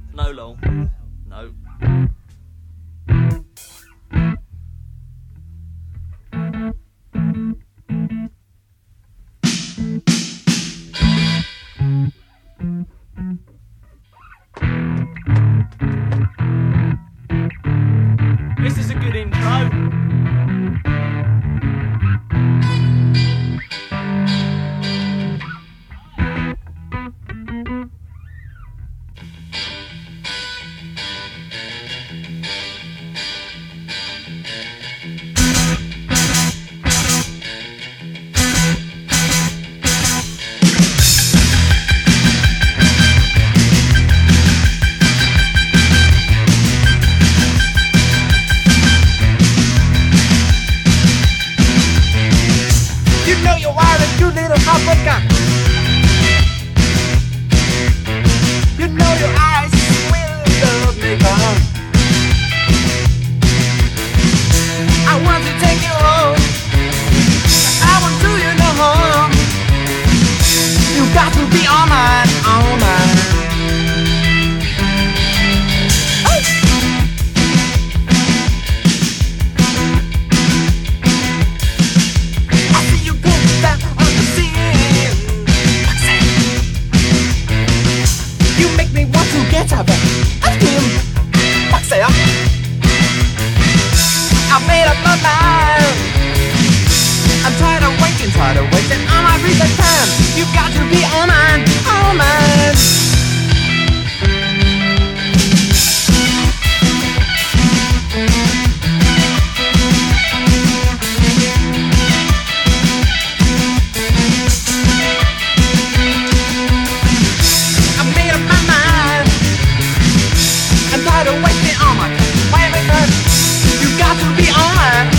No lol. No. This is a good intro. Heartbreaker. You know your eyes will love me, girl. I want to take you home. I won't do you no harm. You got to be all mine, all mine. I made up my mind. I'm tired of waiting on my recent time. You got to be all mine, all mine. I made up my mind. I'm tired of waiting on my time. You got to be on mine.